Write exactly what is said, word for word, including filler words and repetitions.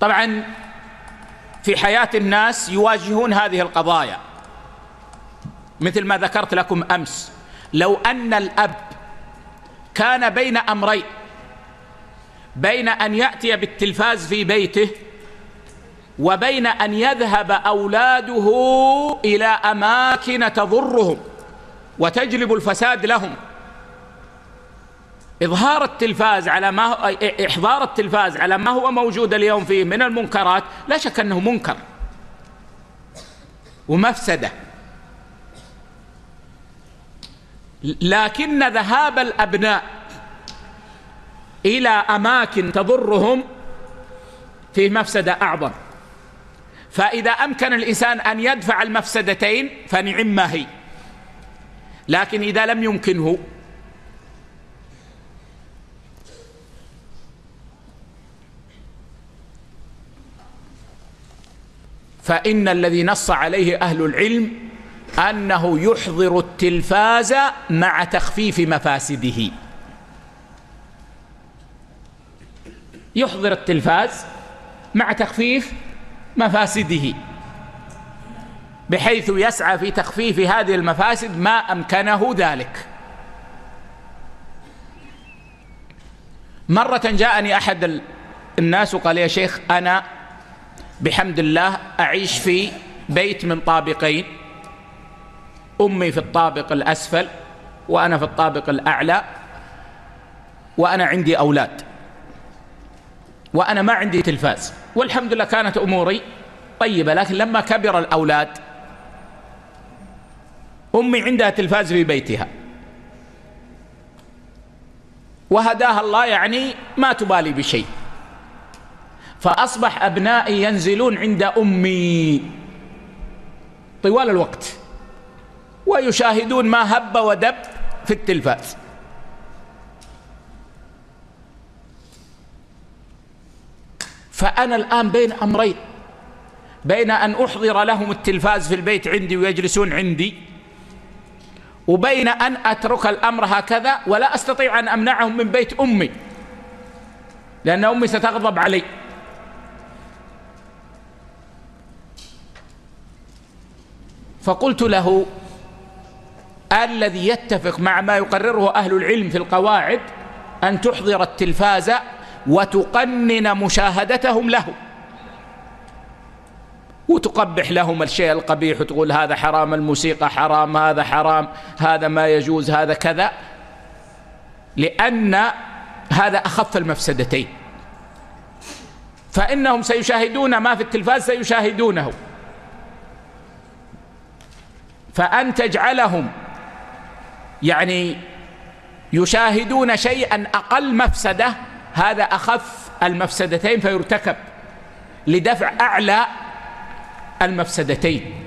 طبعا في حياة الناس يواجهون هذه القضايا، مثل ما ذكرت لكم أمس. لو أن الأب كان بين أمرين، بين أن يأتي بالتلفاز في بيته وبين أن يذهب أولاده إلى أماكن تضرهم وتجلب الفساد لهم، إظهار التلفاز على ما هو إحضار التلفاز على ما هو موجود اليوم فيه من المنكرات لا شك أنه منكر ومفسدة، لكن ذهاب الأبناء إلى أماكن تضرهم فيه مفسدة أعظم. فإذا أمكن الإنسان أن يدفع المفسدتين فنعم ما هي، لكن إذا لم يمكنه فإن الذي نص عليه أهل العلم أنه يحضر التلفاز مع تخفيف مفاسده. يحضر التلفاز مع تخفيف مفاسده، بحيث يسعى في تخفيف هذه المفاسد ما أمكنه ذلك. مرة جاءني أحد الناس وقال: يا شيخ، أنا بحمد الله أعيش في بيت من طابقين، أمي في الطابق الأسفل وأنا في الطابق الأعلى، وأنا عندي أولاد، وأنا ما عندي تلفاز، والحمد لله كانت أموري طيبة. لكن لما كبر الأولاد أمي عندها تلفاز في بيتها وهداها الله، يعني ما تبالي بشيء، فأصبح أبنائي ينزلون عند أمي طوال الوقت ويشاهدون ما هب ودب في التلفاز. فأنا الآن بين أمرين، بين أن أحضر لهم التلفاز في البيت عندي ويجلسون عندي، وبين أن أترك الأمر هكذا ولا أستطيع أن أمنعهم من بيت أمي، لأن أمي ستغضب علي. فقلت له: الذي يتفق مع ما يقرره أهل العلم في القواعد أن تحضر التلفاز وتقنن مشاهدتهم له، وتقبح لهم الشيء القبيح وتقول هذا حرام، الموسيقى حرام، هذا حرام، هذا ما يجوز، هذا كذا، لأن هذا أخف المفسدتين. فإنهم سيشاهدون ما في التلفاز سيشاهدونه، فأن تجعلهم يعني يشاهدون شيئا أقل مفسدة هذا أخف المفسدتين فيرتكب لدفع أعلى المفسدتين.